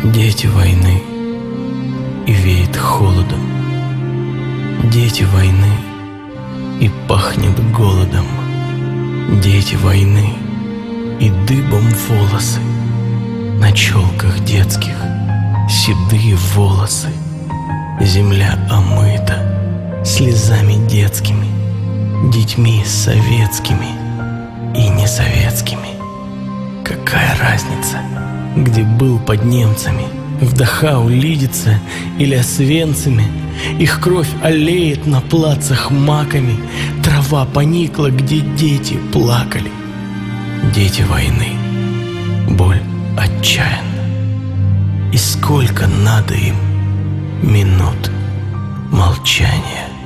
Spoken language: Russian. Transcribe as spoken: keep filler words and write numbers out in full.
Дети войны, и веет холодом. Дети войны, и пахнет голодом. Дети войны, и дыбом волосы. На челках детских седые волосы. Земля омыта слезами детскими, детьми советскими и несоветскими. Какая разница, где был под немцами, в Дахау, Лидице или Освенциме? Их кровь олеет на плацах маками, трава поникла, где дети плакали. Дети войны, боль отчаянна. И сколько надо им минут молчания.